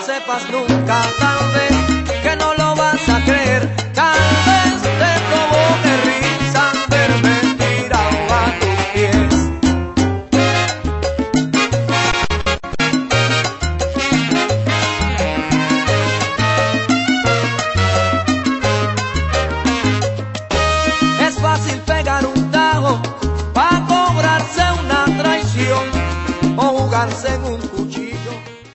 sepas nunca, tal vez que no lo vas a creer, tal vez te provoque risa verme tirado a tus pies. Es fácil pegar un tajo pa' cobrarse una traición o jugarse en un